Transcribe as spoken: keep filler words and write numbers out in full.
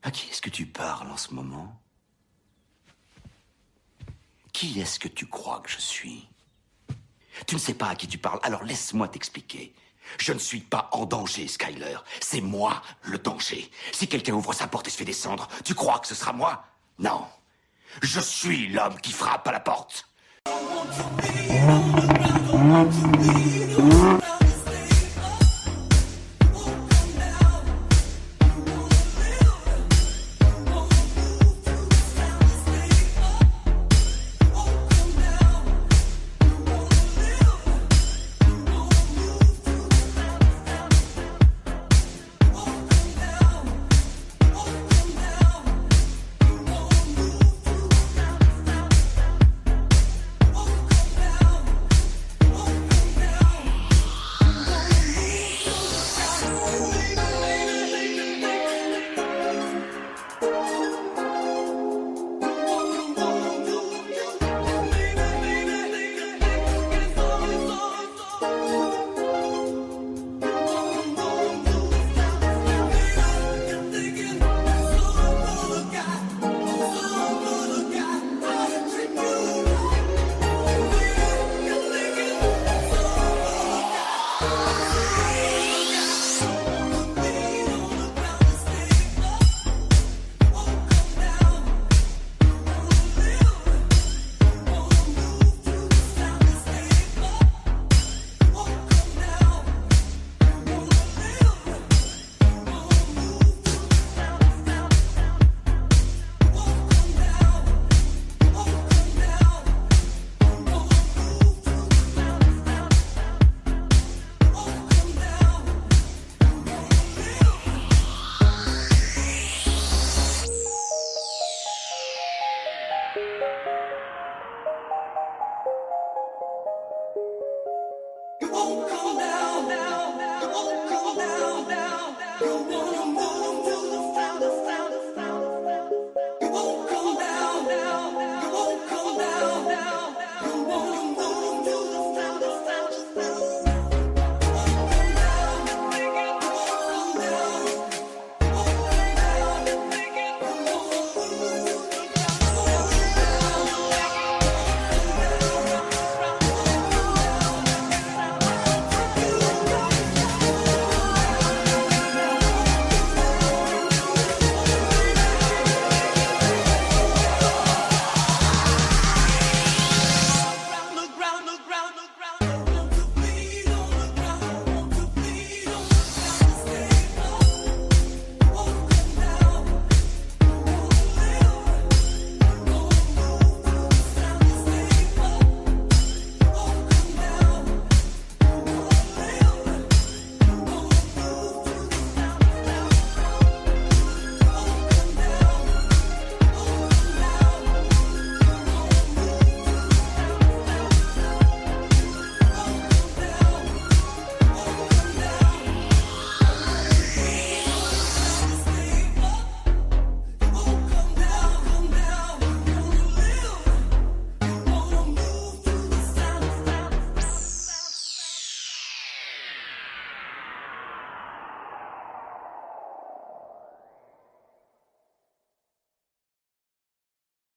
À qui est-ce que tu parles en ce moment? Qui est-ce que tu crois que je suis? Tu ne sais pas à qui tu parles, alors laisse-moi t'expliquer. Je ne suis pas en danger, Skyler. C'est moi, le danger. Si quelqu'un ouvre sa porte et se fait descendre, tu crois que ce sera moi? Non. Je suis l'homme qui frappe à la porte.